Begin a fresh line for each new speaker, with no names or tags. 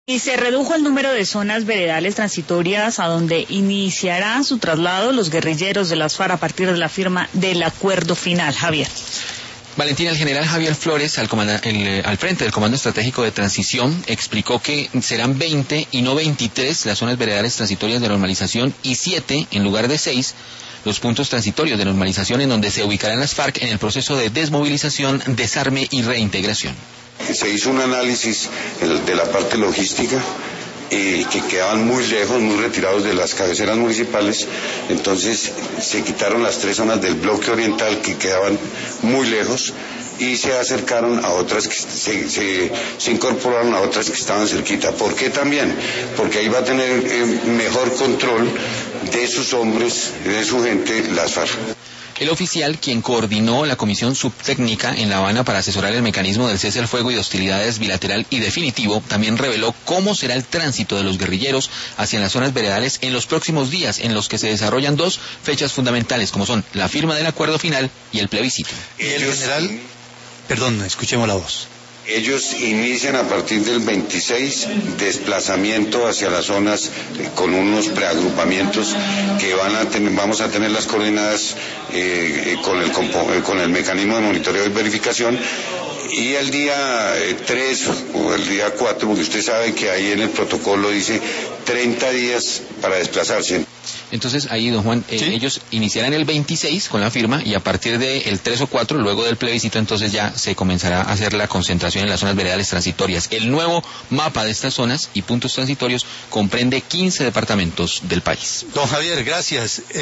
Y se redujo el número de zonas veredales transitorias a donde iniciarán su traslado los guerrilleros de las FARC a partir de la firma del acuerdo final. Javier.
Valentina, el general Javier Flores, al frente del Comando Estratégico de Transición, explicó que serán 20 y no 23 las zonas veredales transitorias de normalización y 7, en lugar de 6, los puntos transitorios de normalización en donde se ubicarán las FARC en el proceso de desmovilización, desarme y reintegración.
Se hizo un análisis de la parte logística, que quedaban muy lejos, muy retirados de las cabeceras municipales. Entonces se quitaron las 3 zonas del bloque oriental que quedaban muy lejos y se acercaron a otras, se incorporaron a otras que estaban cerquita. ¿Por qué también? Porque ahí va a tener mejor control de sus hombres, de su gente, las FARC.
El oficial, quien coordinó la comisión subtécnica en La Habana para asesorar el mecanismo del cese al fuego y de hostilidades bilateral y definitivo, también reveló cómo será el tránsito de los guerrilleros hacia las zonas veredales en los próximos días, en los que se desarrollan 2 fechas fundamentales, como son la firma del acuerdo final y el plebiscito.
Y el general, perdón, escuchemos la voz.
Ellos inician a partir del 26 desplazamiento hacia las zonas con unos preagrupamientos que vamos a tener las coordenadas con el mecanismo de monitoreo y verificación. Y el día 3 o el día 4, porque usted sabe que ahí en el protocolo dice 30 días para desplazarse.
Entonces ahí, don Juan, ¿sí? Ellos iniciarán el 26 con la firma y a partir del 3 o 4, luego del plebiscito, entonces ya se comenzará a hacer la concentración en las zonas veredales transitorias. El nuevo mapa de estas zonas y puntos transitorios comprende 15 departamentos del país.
Don Javier, gracias.